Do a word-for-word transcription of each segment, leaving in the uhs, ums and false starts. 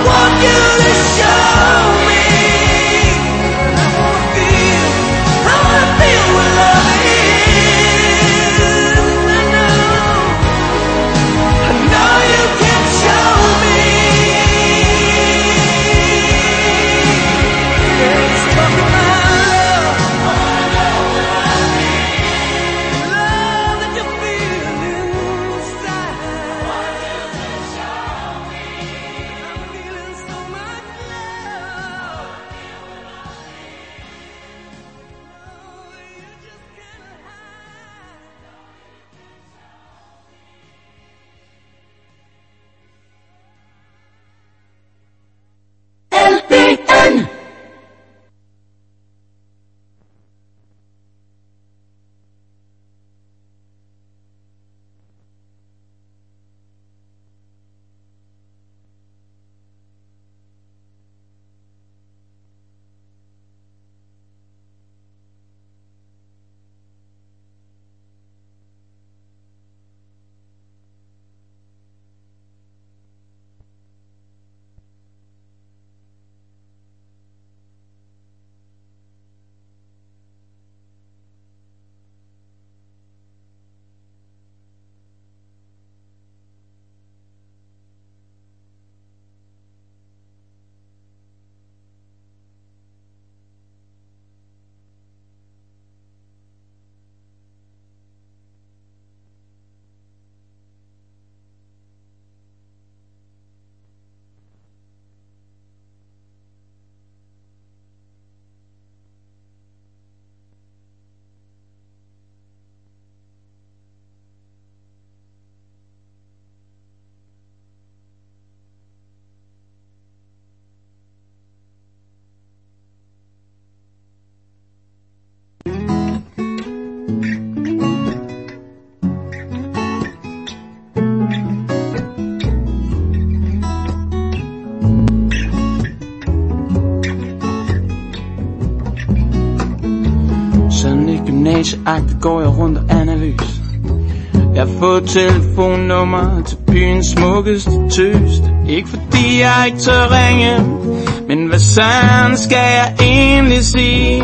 gymnasieagtigt går jeg rundt og analyse. Jeg har fået telefonnummer til byens smukkeste tøst. Ikke fordi jeg ikke tør ringe, men hvad sådan skal jeg egentlig sige?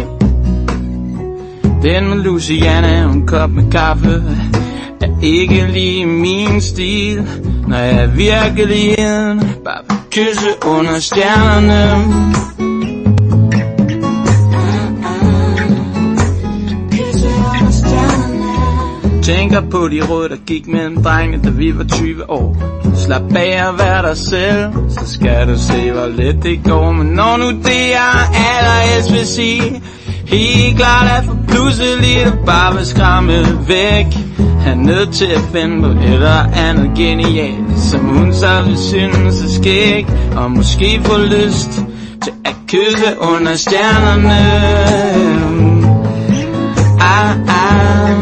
Den med Luciana og en kop med kaffe er ikke lige min stil. Når jeg i virkeligheden bare vil kysse under stjernerne. Tænker på de råd, der gik mellem drenge, da vi var tyve år. Slap af og vær dig selv, så skal du se, hvor let det går. Men når nu det jeg allerhelst vil sige, helt klart er for pludselig, der bare vil skræmme væk. Han er nødt til at finde på et eller andet genialt, som hun så vil synes er skæg. Og måske få lyst til at kysse under stjernerne. Ah, ah.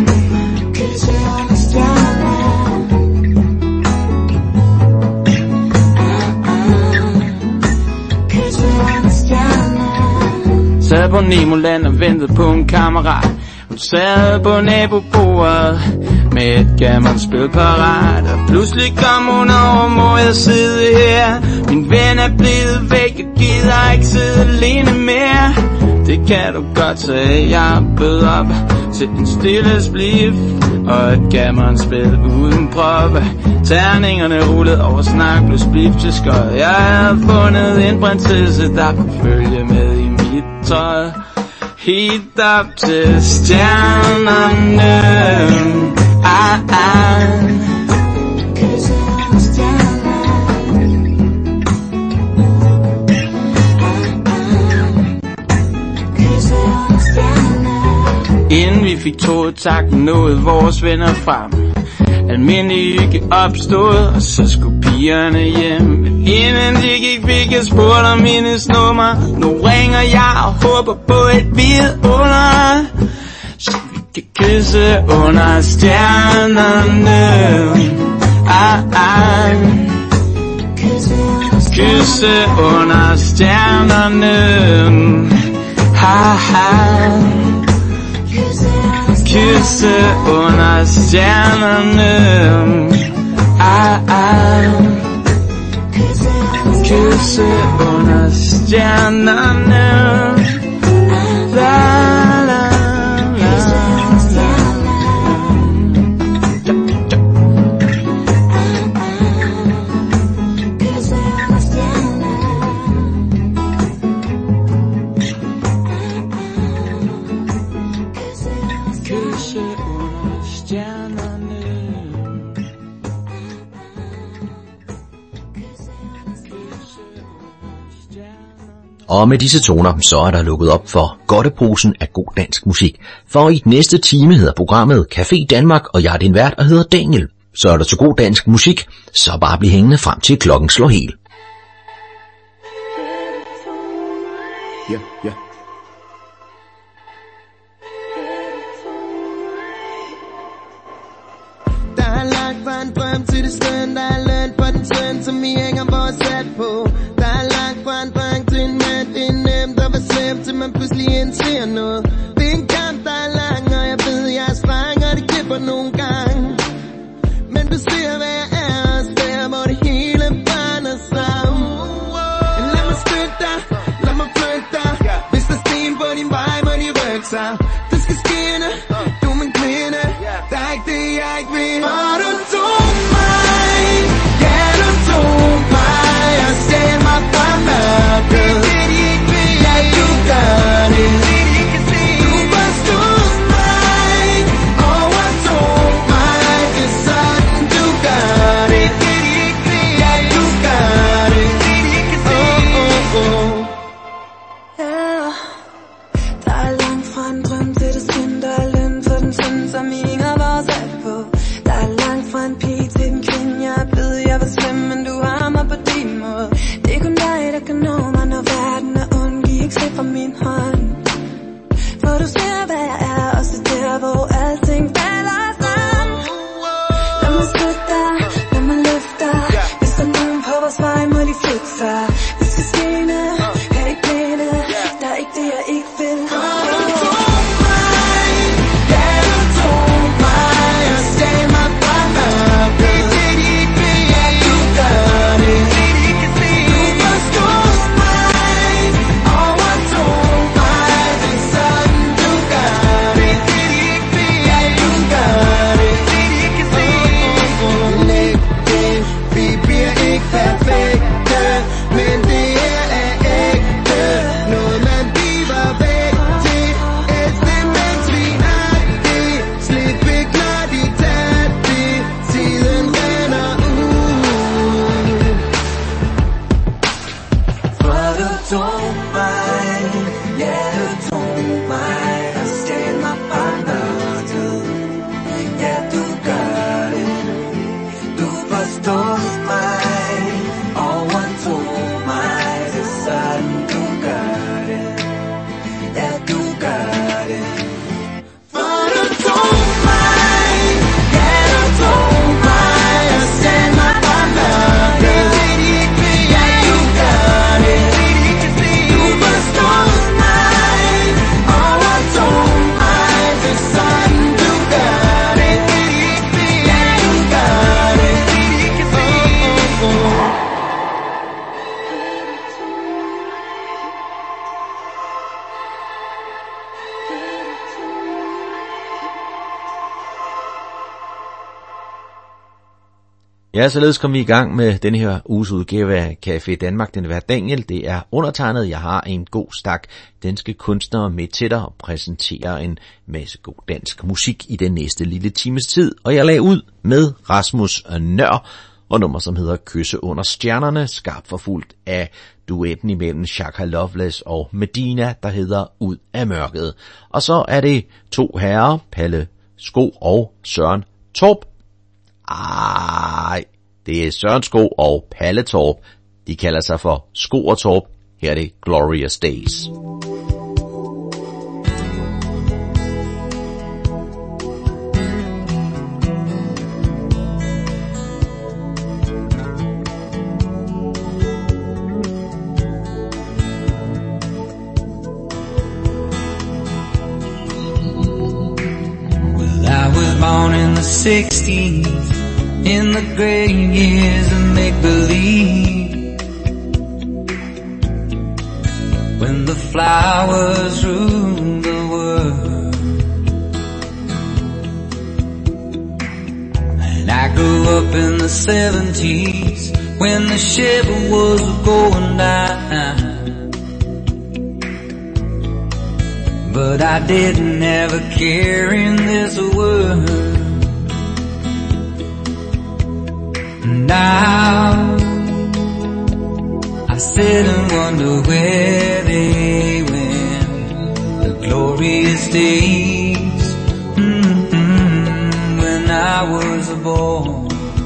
Sad på Nemoland og ventede på en kammerat. Hun sad på nabobordet med et gammelt spil parat. Og pludselig kom hun over, må jeg sidde her? Min ven er blevet væk, jeg gider ikke sidde alene mere. Det kan du godt, sagde jeg, bød op til en stille spliff og et gammelt spil uden prop. Terningerne rullede over, snak blev spliff til skød. Jeg havde fundet en prinsesse, der kunne følge med i mit tøj. Helt op til stjernerne. Ah, ah. Inden vi fik toget tak, nåede vores venner frem. Almindelig hygge opstod, og så skulle pigerne hjem. Men inden de gik, fik jeg spurgt om hendes nummer. Nu ringer jeg og håber på et vidunder, så vi kan kysse under stjernerne. Ah, ah. Kysse under stjernerne. Ha, ha. Kysse under stjernerne. Ah, ah. kysse under stjernerne. La la la la. Kysse under stjernerne. Og med disse toner, så er der lukket op for godteposen af god dansk musik. For i den næste time hedder programmet Café Danmark, og jeg er din vært og hedder Daniel. Så er der så god dansk musik, så bare bliv hængende frem til klokken slår helt. Ja, ja. Der er langt fra en drøm til det skøn, der er løn på den søn, som vi hænger vores sat på. Der er langt fra en dreng til en mand, det er nemt at være slem, til man pludselig indser noget. Det er en kamp, der er lang, og jeg ved, jeg er streng, og det kipper nogle gange. Men du ser, hvad jeg er, og der, hvor det hele brænder sammen. Lad mig støtte dig, lad mig flytte dig. Hvis der er sten på din vej, må de rykke sig. Du skal skinne, du er min kvinde. Der er ikke det, jeg ikke vil. Og du tog mig, ja du tog mig, og sagde mig fra mørket. Ja, du gør det. Du forstod mig, overtog mig. Det er sådan, du gør det. Ja, du gør det. Oh, oh, oh. Yeah. Der er langt fra en drøm til det skin, der er løn for den søn, som ingen af os er på. Der er langt fra en pige til en kvinde, jeg ved, jeg var slem, men du har mig på din måde. Det er kun dig, der kan nå mig, når verden er ond, giv ikke slip fra min hånd. For du ser, hvad jeg er, også der, hvor alting falder sammen. Lad mig støtte dig, lad mig løfte dig. Hvis der er nogen på vores vej, må de flytte sig. Vi skal skinne, kan ikke blinde, der er ikke det, jeg ikke vil. Ja, således kom vi i gang med den her uges udgave af Café Danmark. Den vil være Daniel. Det er undertegnet. Jeg har en god stak danske kunstnere med til dig og præsenterer en masse god dansk musik i den næste lille times tid. Og jeg lagde ud med Rasmus Nøhr og nummer, som hedder Kysse under stjernerne, skarpt forfulgt af duetten imellem Shaka Loveless og Medina, der hedder Ud af mørket. Og så er det to herrer, Palle Sko og Søren Torp. Ej, det er Søren Sko og Palle Torp. De kalder sig for Sko og Torp. Her er det Glorious Days. Born in the sixties, in the great years of make-believe. flowers rule the world. And I grew up in the seventies when the Chevy was going down. But I didn't have a care in this world. Now I sit and wonder where they went, the glorious days, mm-hmm, when I was a boy.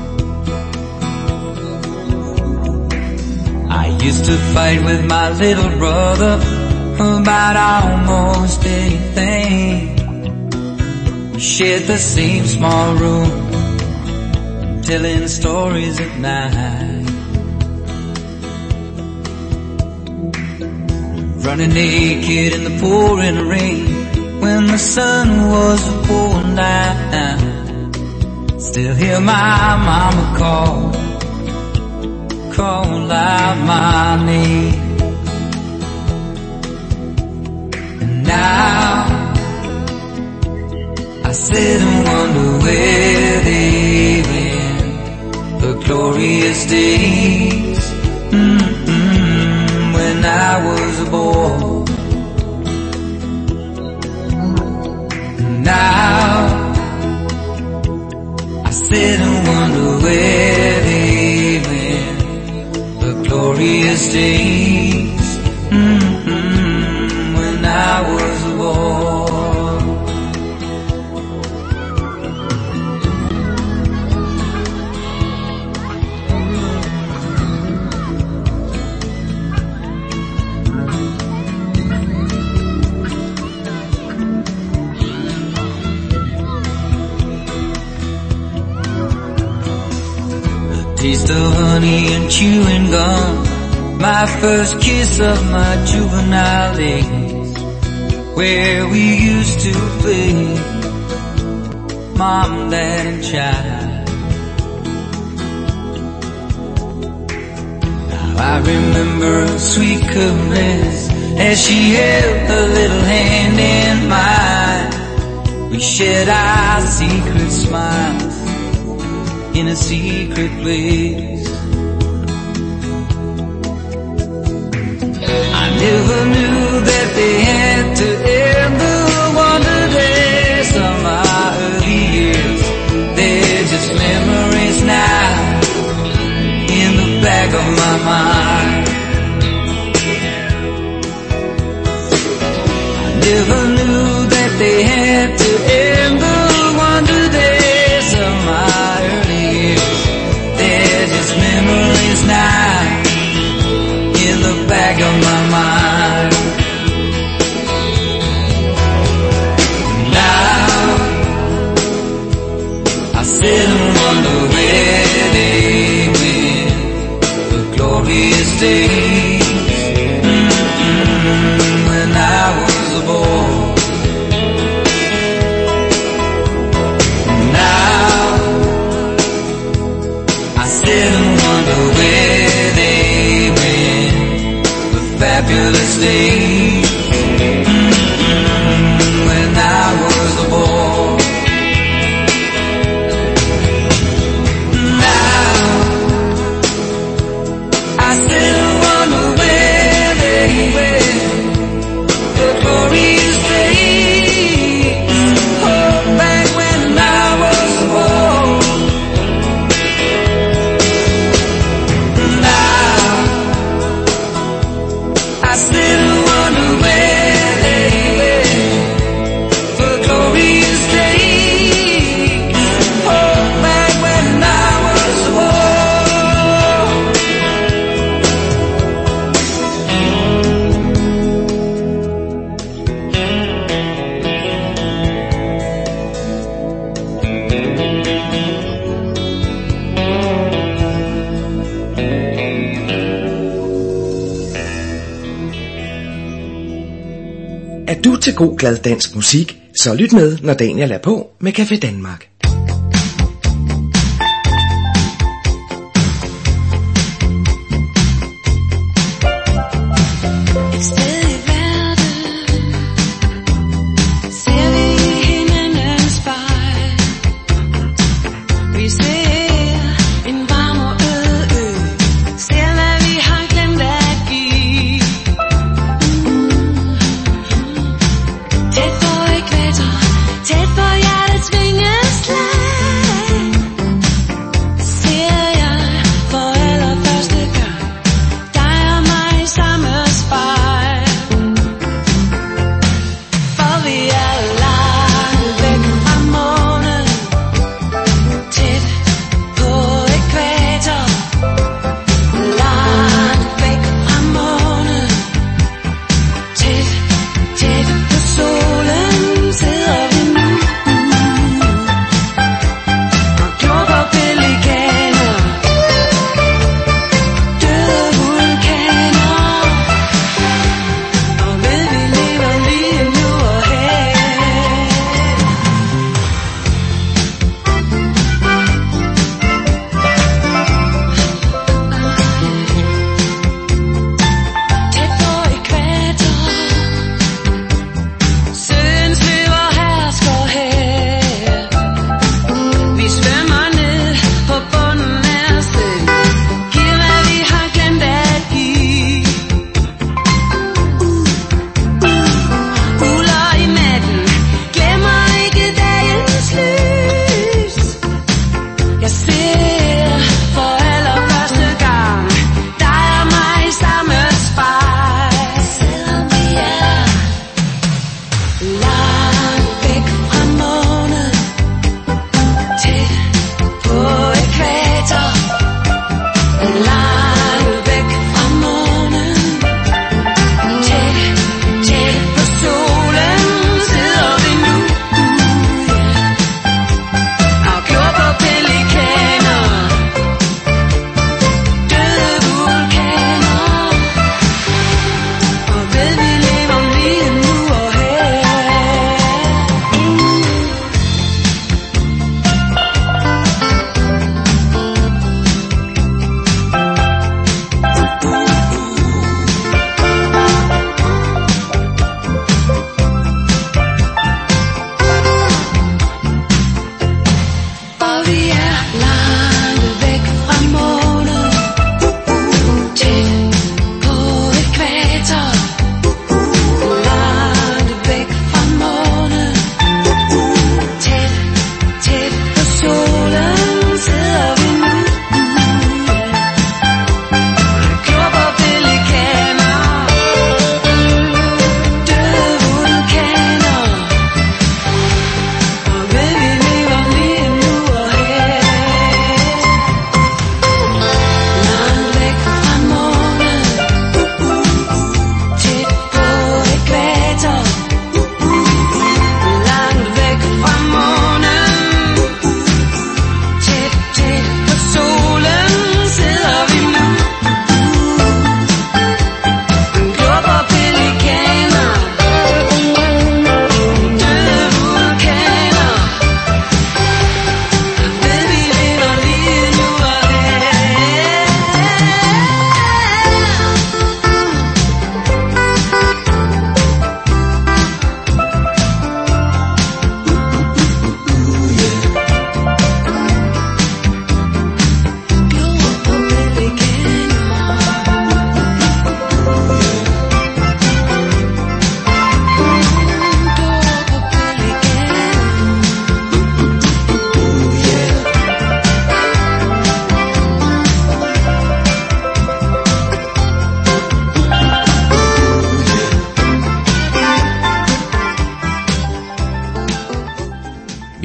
I used to fight with my little brother about almost anything. We shared the same small room, telling stories at night, running naked in the pouring rain when the sun was pouring down. Still hear my mama call, call out my name. Now I sit and wonder where they went, the glorious days, mm-hmm, when I was a boy. Now I sit and wonder where they went, the glorious days, mm-hmm, when I was a boy. Taste of honey and chewing gum, my first kiss of my juvenile days, where we used to play mom, dad and child. Now I remember a sweet caress as she held her little hand in mine. We shared our secret smiles in a secret place. I never knew that they had to end the wonder days of my early years. They're just memories now in the back of my mind. I never knew that they had to end the wonder days of my early years. They're just memories now in the back of my mind. Now I sit and wonder where they went, the glorious days, mm-hmm, when I was a boy. Now I sit and wonder where they went, the fabulous days, mm-hmm, when I was a boy. Now I sit and wonder where they went, the glorious days, oh, back when I was a boy. Now I sit and wonder where they went, the glorious days, oh, back when I was a boy. Er du til god glad dansk musik, så lyt med, når Daniel er på med Café Danmark. It's very bad.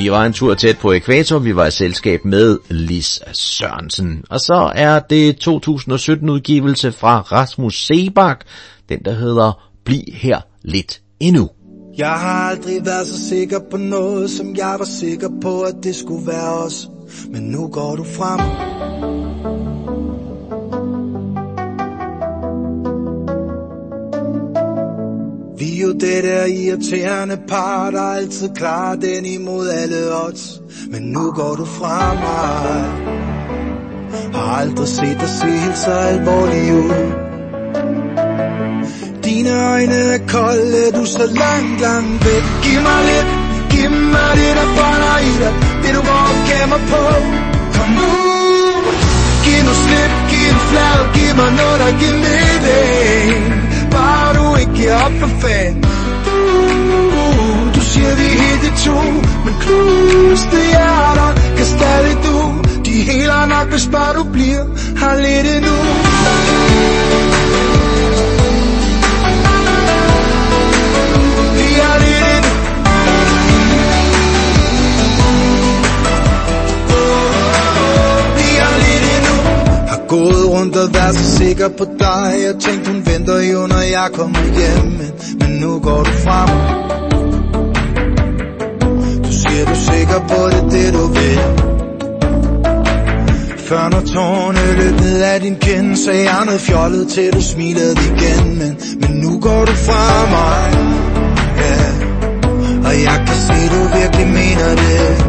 Vi var en tur tæt på ækvator, vi var i selskab med Lis Sørensen. Og så er det to tusind og sytten udgivelse fra Rasmus Seebach, den der hedder Bliv her lidt endnu. Jeg har aldrig været så sikker på noget, som jeg var sikker på, at det skulle være os. Men nu går du frem. Vi er jo det der irriterende par, der altid klarer den imod alle odds. Men nu går du fra mig. Har aldrig set dig se helt så alvorlig ud. Dine øjne er kolde, du er så langt, langt væk. Giv mig lidt, giv mig det der brænder i dig. Det du går og gemmer på. Kom nu, giv nu slip, giv en flad. Giv mig noget, der giver mening. Bare du ikke giver op for fan. Du, du siger vi er helt i to, men knuste hjerter kan stadig du. De heler nok, hvis bare du bliver her lidt endnu. Gået rundt og været så sikker på dig. Jeg tænkte hun venter jo når jeg kommer hjem. Men, men nu går du frem. Du siger du er sikker på det, det du vil. Før når tårerne løb ned af din kind, sagde jeg noget fjollet til du smilede igen. Men, men nu går du fra mig, yeah. Og jeg kan se du virkelig mener det.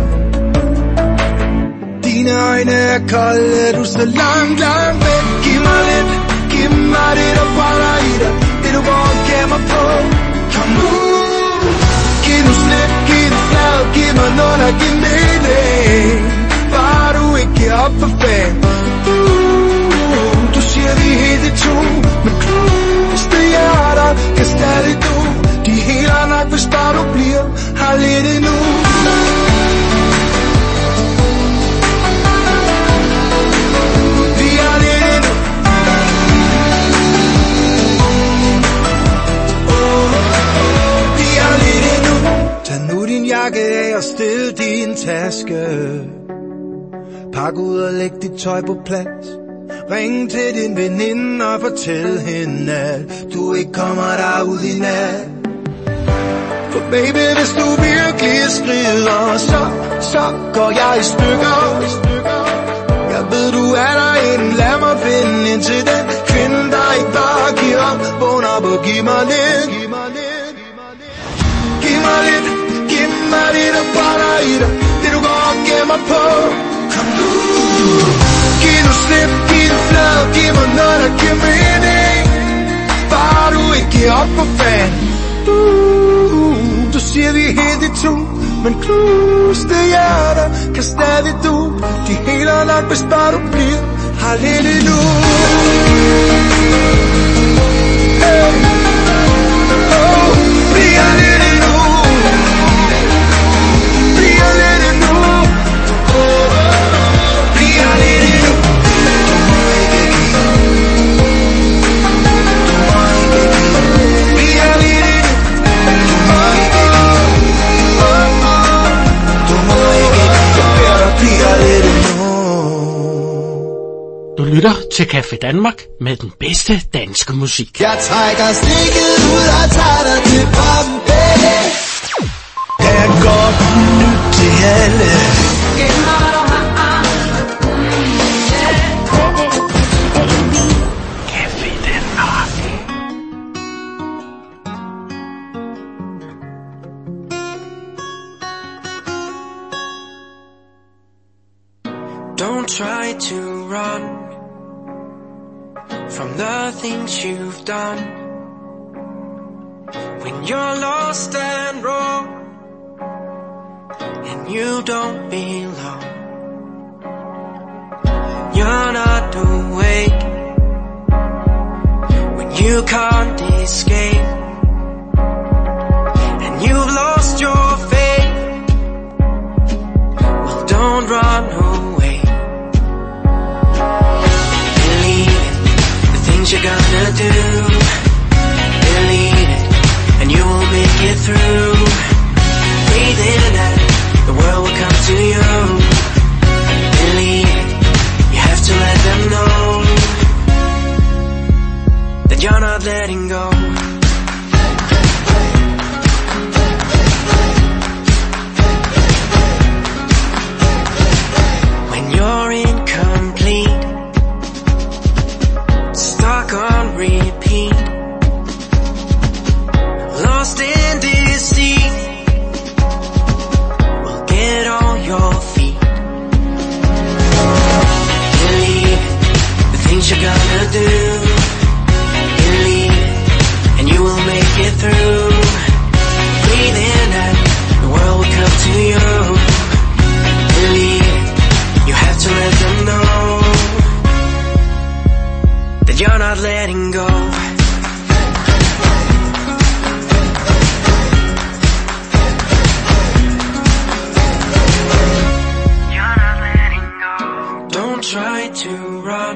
Dine øjne er kolde, du er så langt, langt væk. Giv mig lidt, giv mig det der brænder i dig. Det du går og gemmer på. Kom nu, giv nu slip, giv det flad. Giv mig noget, der giver mening. Bare du ikke giver op for fan. uh, Du siger vi er helt i to, men knuste hjerter kan stadig du. De heler nok, hvis bare du bliver her lidt endnu. Tag nu din jakke af og stil din taske. Pak ud og læg dit tøj på plads. Ring til din veninde og fortæl hende, at du ikke kommer derud i nat. For baby, hvis du virkelig skrider, så, så går jeg i stykker. Jeg ved du er derinde, lad mig finde ind til den kvinde, der ikke bare giver op. Vågn op og giv mig lidt. Giv mig lidt, giv mig det der brænder i dig. Det du går og gemmer på. Kom nu, giv nu slip, giv det flad. Giv mig noget, der giver mening. Bare du ikke giver op for fan. uh, Du siger vi er helt i to, men knuste hjerter kan stadig du. De heler nok, hvis bare du bliver her lidt endnu. Hey, oh, bliver lidt endnu. Bliver lidt endnu. Bliver lidt endnu. Bliver lidt endnu. Du lytter til Café Danmark med den bedste danske musik. Jeg trækker stikket ud og tager dig til Bombay. Her går nyt til alle. Café Danmark. Don't try to run from the things you've done. When you're lost and wrong and you don't belong, you're not awake when you can't escape and you've lost your faith. Well, don't run away. Believe in the things you're gonna do. Believe it and you will make it through. Breathe in and the world will that you're not letting go. When you're incomplete, stuck on repeat, lost in deceit, we'll get on your feet. Believe the things you're gonna do. Believe, and you will make it through. Breathe in and the world will come to you. Believe, you have to let them know that you're not letting go. You're not letting go. Don't try to run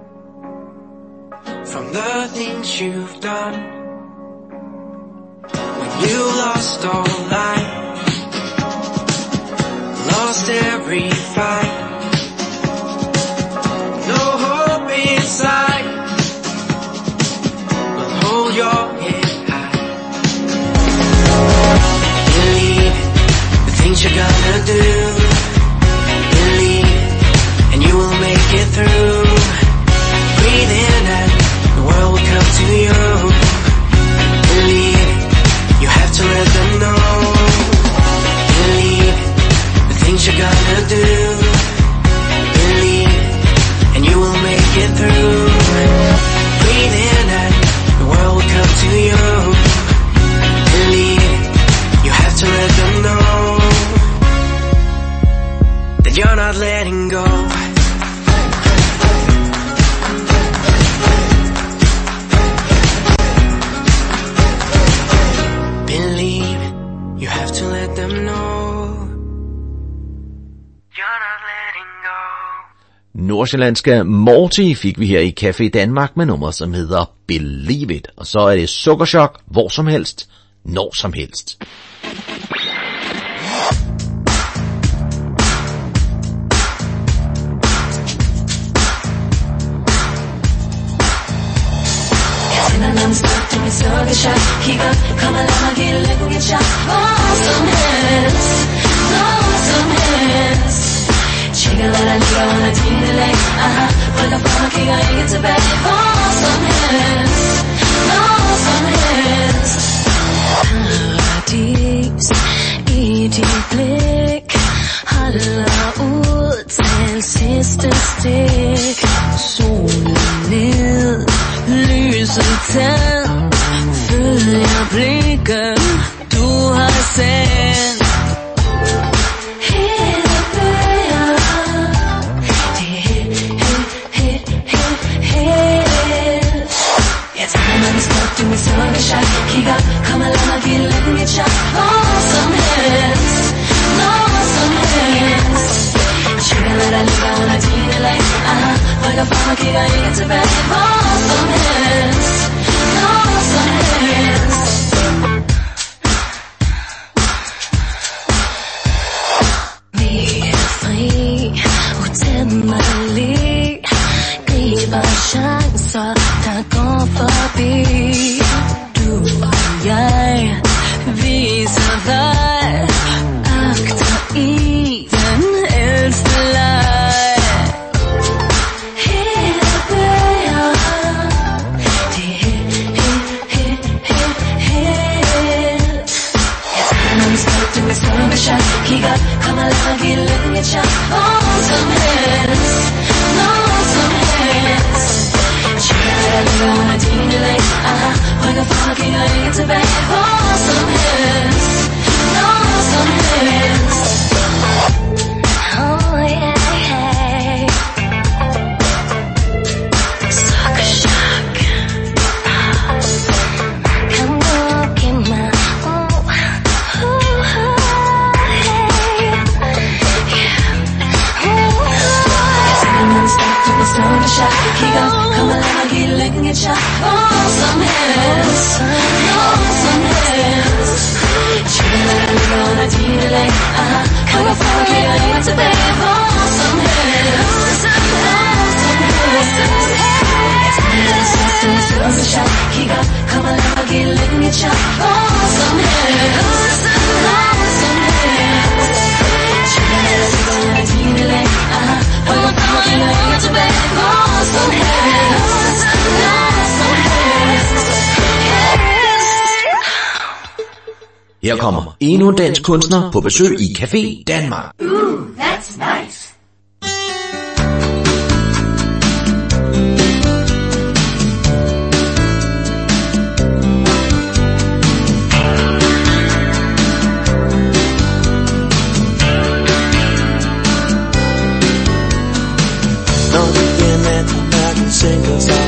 from the things you've done. When you lost all light, lost every fight, no hope inside, but hold your head high. Believe the things you're gonna do. Believe, and you will make it through. Breathe in and the world will come to you. Believe, you have to let them know. Believe the things you're gonna do. Believe, and you will make it through. Breathe in and the world will come to you. Believe, you have to let them know that you're not letting go. Believe, you have to let them know you're not letting go. Nordsjællandske Morty fik vi her i Café Danmark med nummer, som hedder Believe It. Og så er det Sukkerchok, hvor som helst, når som helst. I'm stuck in your sugar shot. He got come along, I get a lick and get shot. Oh, some hands, oh, some hands. Chica that I leave, I wanna team the leg. Uh-huh, but the farmer king, I ain't get to bed. Oh, some hands, oh, some hands. Paradis, i dit blik. Holder ud til sidste stik. Solen ned, lyset tændt. Følger blikken, du har sendt. Hele bøger, det er hit, hit, hit, hit, hit. Jeg tager mig en spot, du er sukkershot. Kig op, kom along og giv lidt en shot. Hvor som helst, når som helst. Chica that I ligger under dine lag. Aha, rykker frem og kigger ikke tilbage. Hvor som helst, når som helst. Vi er fri, utæmmerlig. Griber chancer, der går forbi. Du og jeg viser vej. Akter i den ældste leg. Hele bøger, det er hit, hit, hit, hit, hit. Jeg tager mig en spot, du er sukkershot. Kig op, kom along og giv lidt en shot. Hvor som helst, når som helst. Chica, der ligger under dine lag. Aha, rykker frem og kigger ikke tilbage. Hvor som helst, når som helst. Oh yeah, hey. Sucker shock. Come look in my oh, oh, oh, hey. Yeah. Oh, someone stop to the sucker shock. Kig op, kom along og giv lidt en shot. Hvor som helst, når som helst. Chica, der ligger under dine lag. Aha, rykker frem og kigger ikke tilbage. Hvor som helst, når som helst. Jeg tager mig en spot, du er sukkershot. Her kommer endnu en dansk kunstner på besøg i Café Danmark. Ooh, that's nice. Sænker sig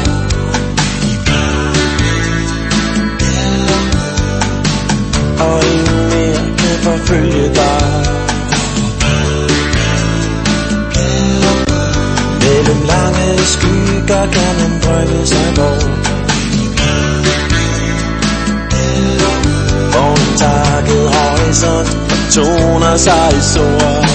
og ingen mere kan forfølge dig. Mellem lange skygger kan man drømme sig bort. Vogntakket horisont toner sig i sort.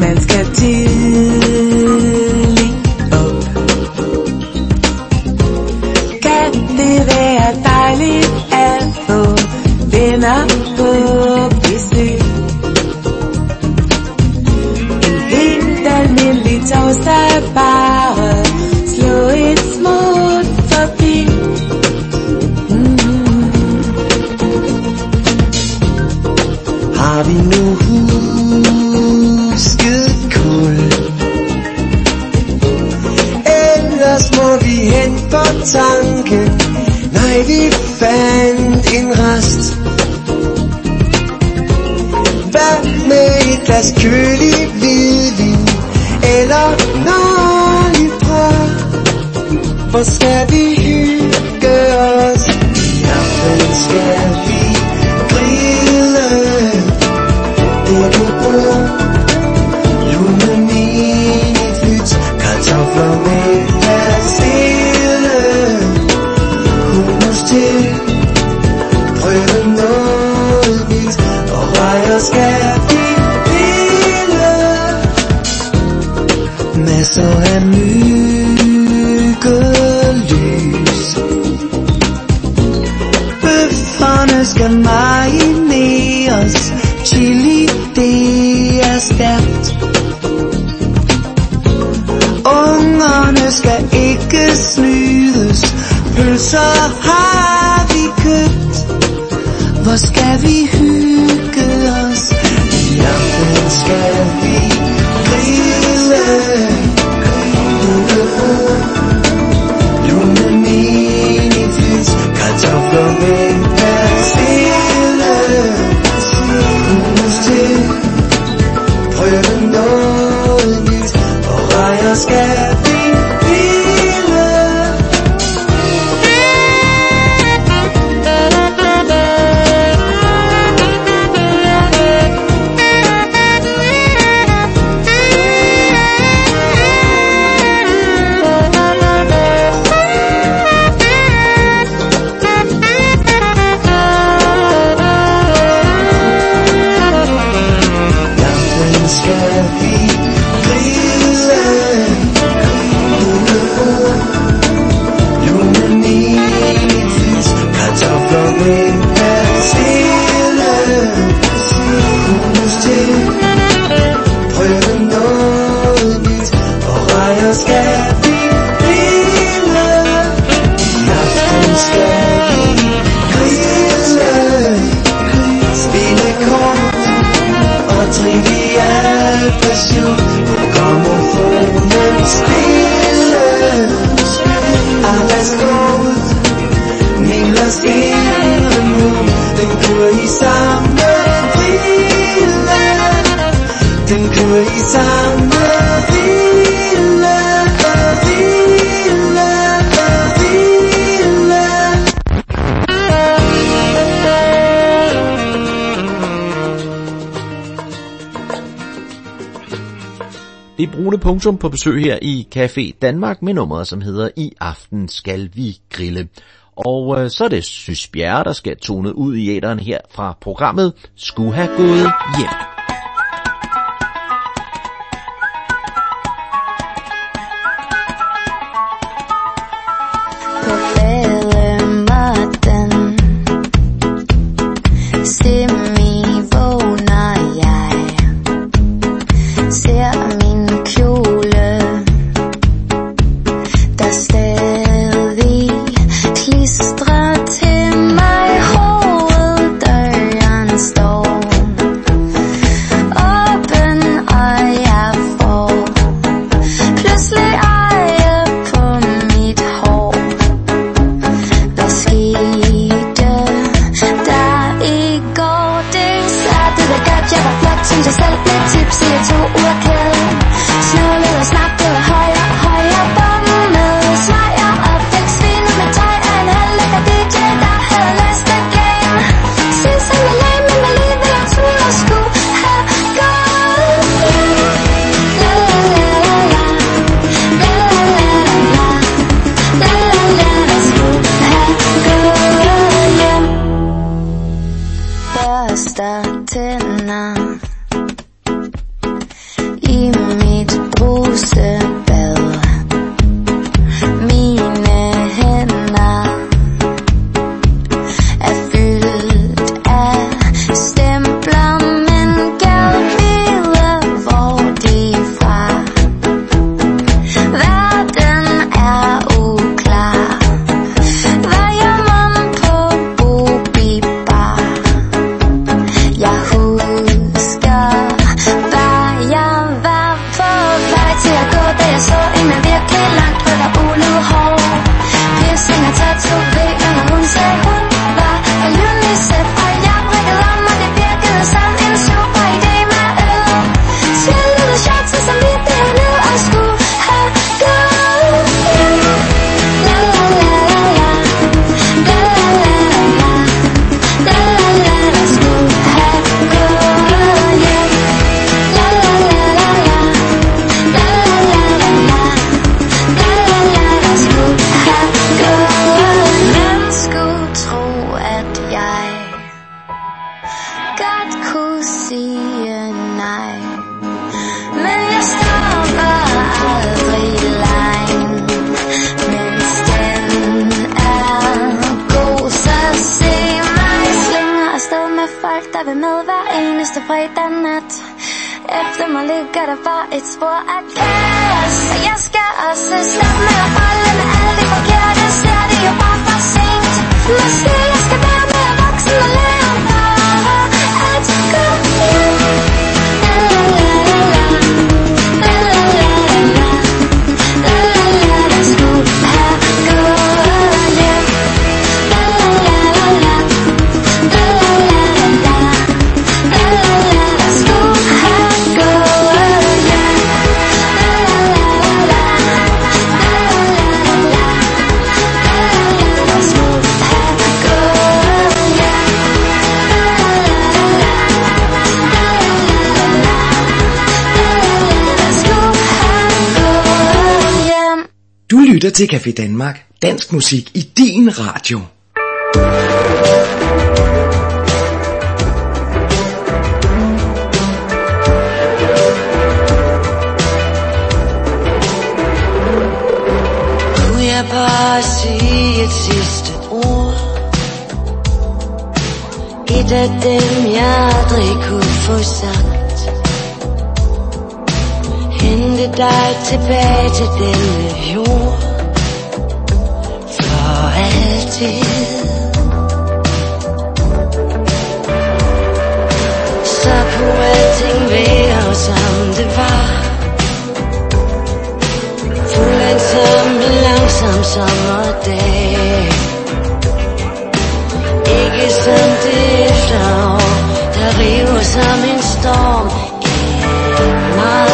man skal tidligt op. Kan det være dejligt at få venner på besøg? En helt almindelig torsdag, bare slå et smut forbi. Mm-hmm. Har vi nu husket kul? Ellers må vi hen på tanken. Nej, vi fandt en rest. Hvad med et glas kølig hvidvin eller nørlig brød? Hvor skal vi hygge os? I aften skal vi grille. Det du bruger Lune miniflyt, kartofler med persille, hummus til, prøve noget nyt, og rejer skal vi pille. Masser af myggelys, bøfferne skal marineres, chili det er stærkt. Ungerne skal ikke snydes, pølser har vi købt. Hvor skal vi hygge os? I aften skal vi grille. Lune miniflyt, kartofler med persille, hummus til, prøve noget nyt, og rejer skal vi pille. Det er Brune Punktum på besøg her i Café Danmark med nummeret, som hedder I aften skal vi grille. Og øh, så er det Sys Bjerre, der skal tone ud i æteren her fra programmet Skulle have gået hjem. Til mig hoveddøren står Efter mig ligger der bare et spor af kaos. Så jeg skal også stoppe med at holde med alle de forkerte. Ser det jo bare for sent. Måske jeg skal være mere voksen og lære bare at gå hjem. La la la la la la la la la la. Jeg skulle have gået hjem. La la la la la la la la la la la. Jeg skulle have gået hjem. La la la la la la la la. Jeg skulle have gået hjem. Jeg skulle have gået hjem. Du lytter til Café Danmark, dansk musik i din radio. Kunne jeg bare sige et sidste ord? Et af dem jeg aldrig kunne få sagt. Hente dig tilbage til denne jord. For altid. Så kunne alting være som det var. Fuldendt som en langsom sommerdag. Ikke som det efterår, der river som en storm i mig.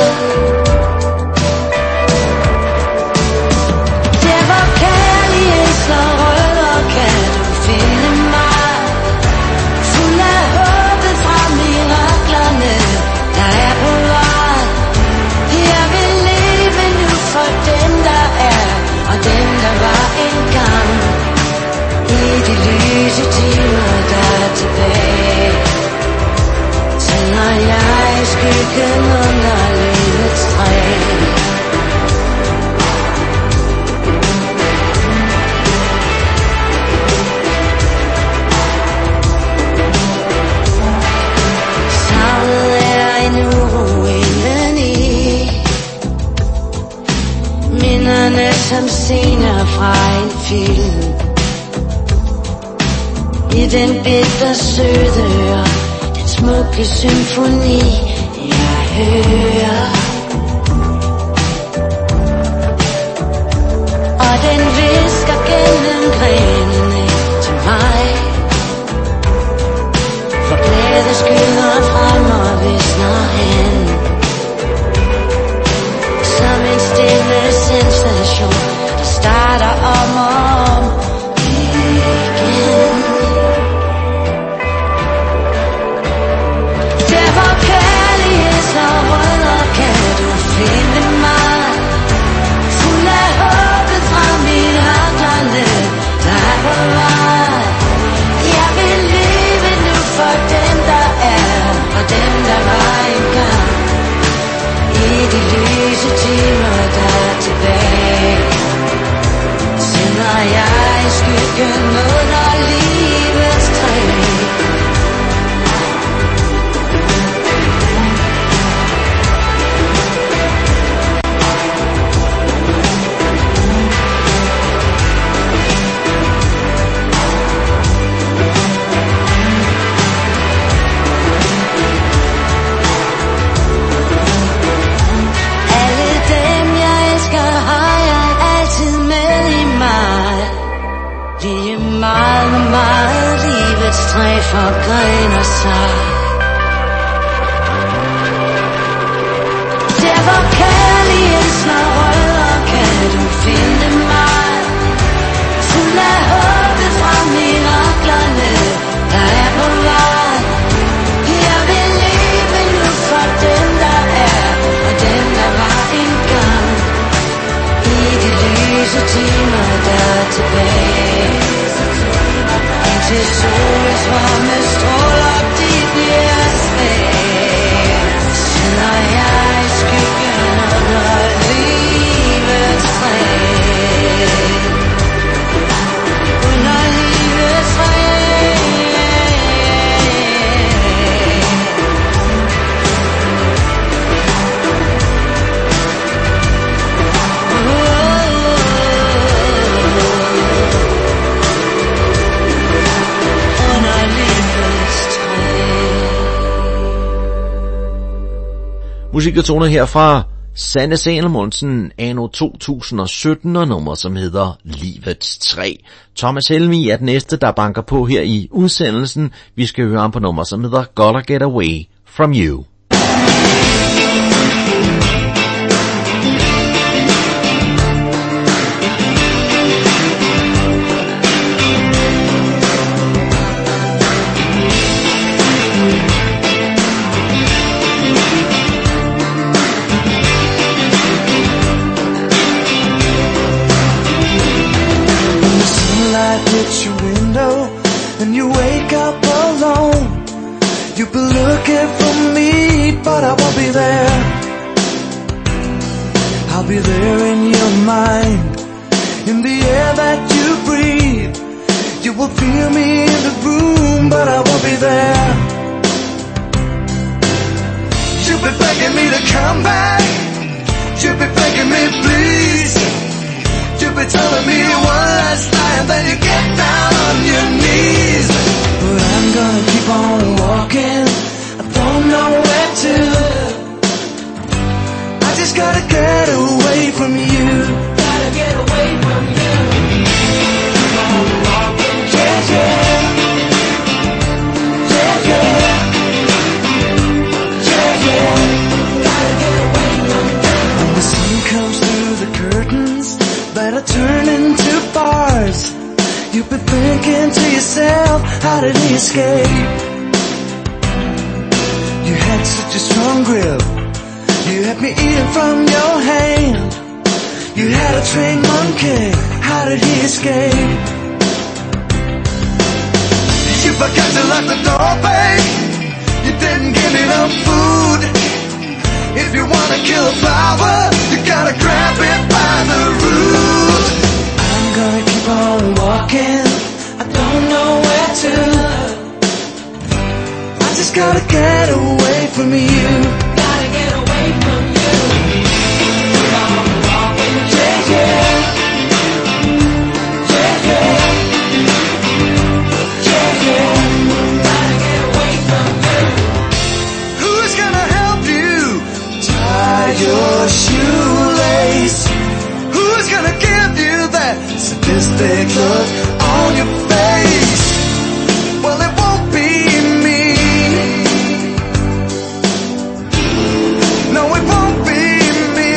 Der hvor kærlighed slår rødder, kan du finde mig. Fuld af håbet fra miraklerne, der er på vej. Jeg vil leve nu for dem der er, og dem der var engang. I de lyse timer der er tilbage, tænder jeg i skyggen under livets træ. Savnet er endnu ruinen i minderne som scener fra en film. I den bitter søde og den smukke symfoni jeg hører. Og den visker gennem grenene til mig. For glæde skyder frem og visner hen. Som en stille sensation, der starter om og om igen. Der hvor kærlighed Musik og toner her fra Sanne Salomonsen anno to tusind og sytten og nummer, som hedder Livets træ. Thomas Helmig er den næste, der banker på her i udsendelsen. Vi skal høre ham på nummer, som hedder Gotta Get Away From You. Hit your window and you wake up alone. You've been looking for me, but I won't be there. I'll be there in your mind, in the air that you breathe. You will feel me in the room, but I won't be there. You've been begging me to come back. You've been begging me, please. You've been telling me one last time that you get down on your knees. But I'm gonna keep on walking, I don't know where to. I just gotta get away from you. Gotta get away from you. Keep on walking, yeah, yeah. Yeah, yeah. Yeah, yeah. Gotta get away from you. When the sun comes through the curtains that are turning into bars, you've been thinking to yourself, how did he escape? You had such a strong grip, you had me eating from your hand. You had a trained monkey, how did he escape? You forgot to lock the door, babe. You didn't give me no food. If you wanna kill a flower, you gotta grab it by the root. I'm gonna keep on walking, I don't know where to. I just gotta get away from you. Gotta get away from you. Keep on walking, yeah, yeah. Yeah, yeah. Yeah, yeah. Gotta get away from you. Who's gonna help you tie your shoelace? Who's gonna give you that sadistic look on your face? Well, it won't be me. No, it won't be me.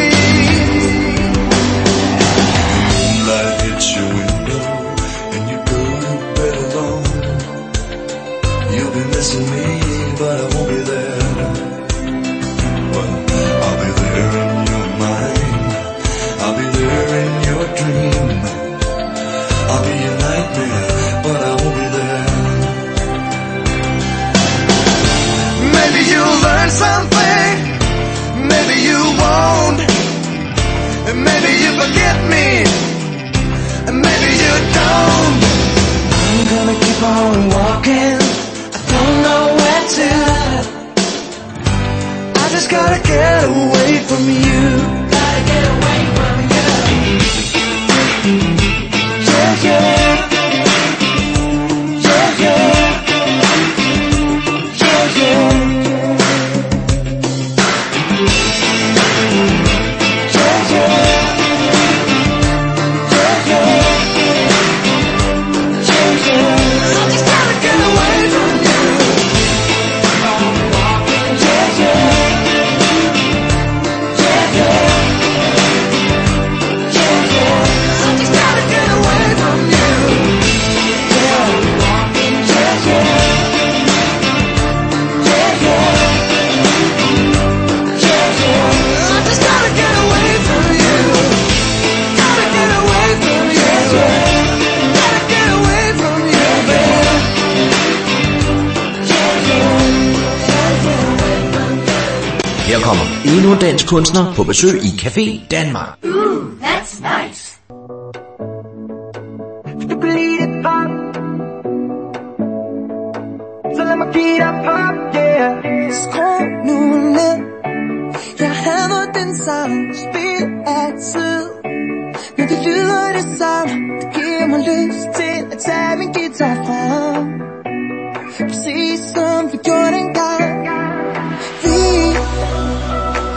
Moonlight hits your window and you go to bed alone. You'll be missing me, but I won't be there. Well, I'll be there in your mind, I'll be there in your dream. I'll be your nightmare, but I won't be there. Maybe you'll learn something, maybe you won't. And maybe you forget me, and maybe you don't. I'm gonna keep on walking, I don't know where to. I just gotta get away from you. Gotta get away from you. Yeah, yeah. Yeah, yeah. Yeah, yeah. Yeah, yeah. Yeah, yeah. Yeah, yeah. I just gotta get away from you. Yeah, yeah. Yeah, yeah. Yeah, yeah. I just gotta get away from you. Yeah. Yeah, yeah. Yeah, yeah. Yeah, yeah. I just gotta get away from you. Gotta get away from you. Gotta get away from you, baby. Yeah, yeah. Her kommer endnu en dansk kunstner på besøg i Café Danmark. Ooh, that's nice. Bleed it pop. Så lad mig give dig pop, yeah. Skru nu ned. Jeg hader den sang, spil altid. Når det lyder det samme, det giver mig lyst til at tage min guitar frem. Præcis som vi gjorde dengang. Vi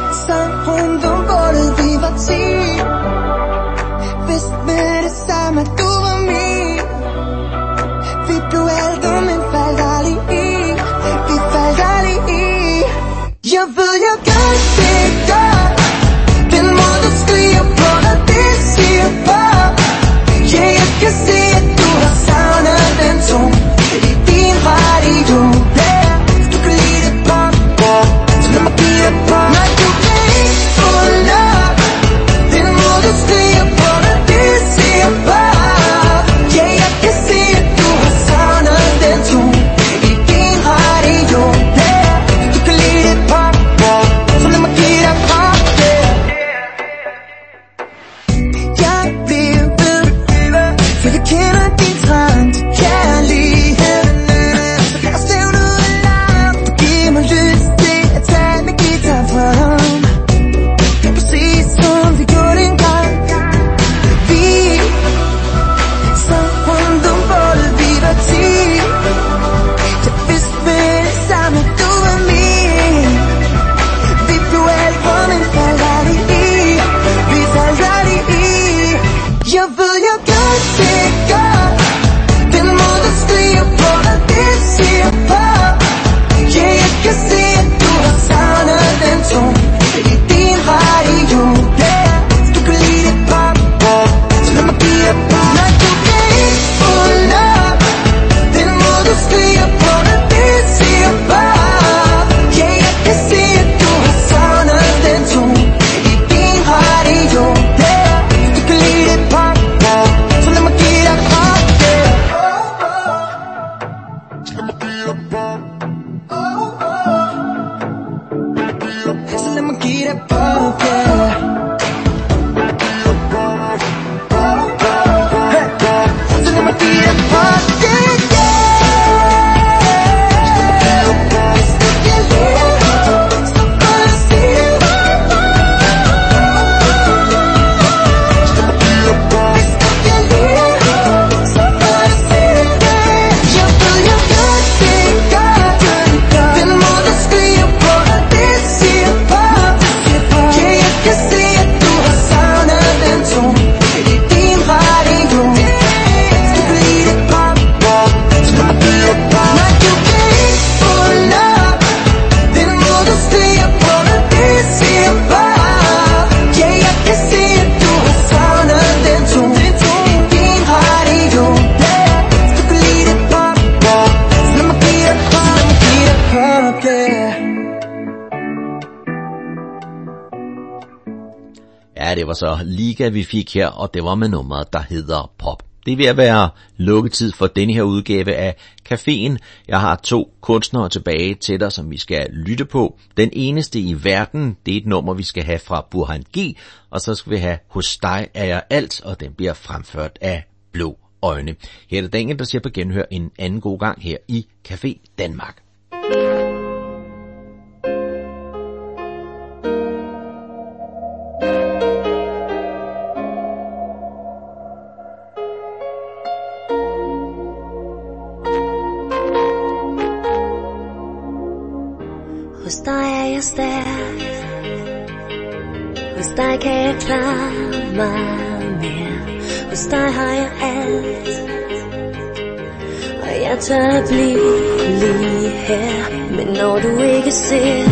ved jeg godt, det er godt. Den måde du skriger på, når det siger bare. Ja, jeg kan se, at du har savnet den tone i din radio. Hvis du kan lide det pop, så lad mig give det pop. Nej, du kan ikke få nok. Den måde du skriger på, når det siger bare. Ja, jeg kan se, at du har savnet den tone i din radio. Hvis du kan lide det pop, så lad mig give det pop. Jeg vil vide, for jeg kender din trang til kærlighed. Så lad os lave noget larm. Du giver mig lyst til at tage min guitar frem. Præcis som vi gjorde dengang. Vi sad rundt om bålet, vi var ti. Jeg vidste med det samme, du var min. Vi blev alt for min Ferrari. Vi Ferrari. Jeg ved, jeg gør det godt. Den måde du skriger på, når det siger bare. Ja, jeg kan se, at du har savnet den tone i din radio. Hvis du kan lide det pop, så lad mig give det pop. Nej, du kan ikke få nok. Den måde du skriger på, når det siger bare. Ja, jeg kan se, at du har savnet den tone i din radio. Hvis du kan lide det pop, så lad mig give det pop. Så lad mig give det pop. Så lad mig give det pop, yeah. Så lad mig give det pop, yeah, yeah. Hvis du kan lide det, så får jeg sige det. Hvis du kan lide det, så får jeg sige det. Jeg ved, jeg gør det godt. Den måde du skriger på, når det siger bare. Ja, jeg kan se, at du har savnet den tone i din radio. Hvis du kan lide det pop, så lad mig give det pop. Nej, du kan ikke få nok. Den måde du skriger på, når det siger bare. Ja, jeg kan se, at du har savnet den tone i din radio. Hvis du kan lide det pop, så lad mig give det pop. Lad mig give det pop, yeah. Ja, det var så Liga, vi fik her, og det var med nummeret, der hedder Pop. Det er ved at være lukketid for denne her udgave af Caféen. Jeg har to kunstnere tilbage til dig, som vi skal lytte på. Den eneste i verden, det er et nummer, vi skal have fra Burhan G, og så skal vi have Hos dig er jeg alt, og den bliver fremført af Blå Øjne. Her er det Daniel, der siger på genhør en anden god gang her i Café Danmark. Hos dig er jeg stærk. Hos dig kan jeg klare mig mere. Hos dig har jeg alt, og jeg tør at blive lige her. Men når du ikke ser,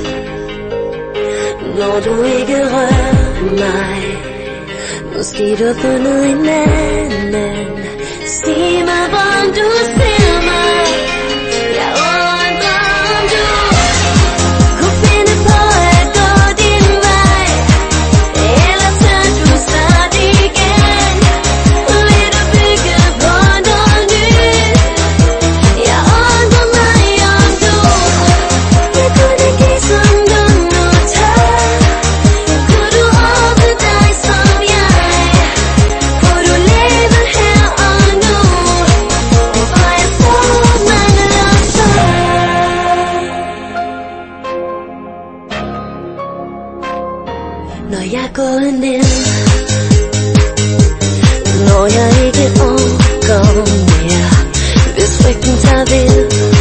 når du ikke rører mig, måske du har fundet en anden. Sig mig, hvordan du ser mig. Jeg undrer, om du kunne finde på at gå din vej. Eller tør du start igen. Vil du bygge på noget nyt? Jeg undrer mig, om du jeg kunne give som du nu tør. Kunne du åbne dig som jeg? Kunne du leve her og nu? For jeg så mangler så. Når jeg går ned, når jeg ikke orker mere, hvis frygten tager ved,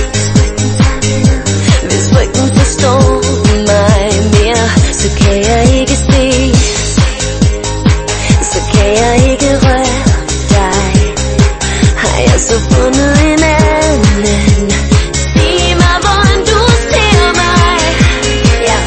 hvis frygten forstår mig mere, så kan jeg ikke se, så kan jeg ikke røre dig. Har jeg så fundet en anden? Sig mig, hvordan du ser mig. Jeg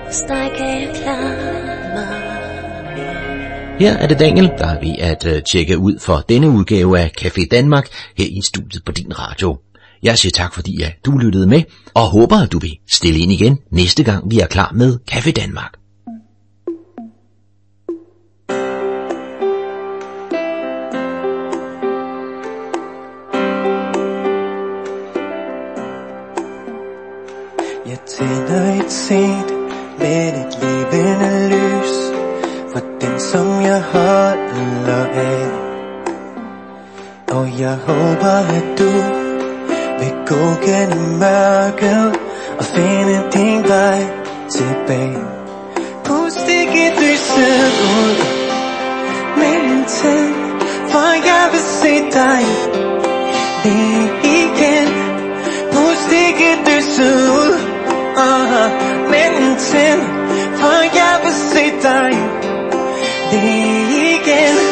hos dig kan jeg klare mig. Her er det Daniel, der er ved at uh, tjekke ud for denne udgave af Café Danmark her i studiet på din radio. Jeg siger tak, fordi at du lyttede med, og håber, at du vil stille ind igen næste gang, vi er klar med Café Danmark. Jeg tænder et sent, men et levende lys for den, som jeg holder af. Og jeg håber, at du vil gå gennem mørket og finde din vej tilbage. Pust ikke lyset ud med en tænd, for jeg vil se dig lige igen. Pust ikke lyset ud uh, med en tænd, for jeg vil se dig lige igen.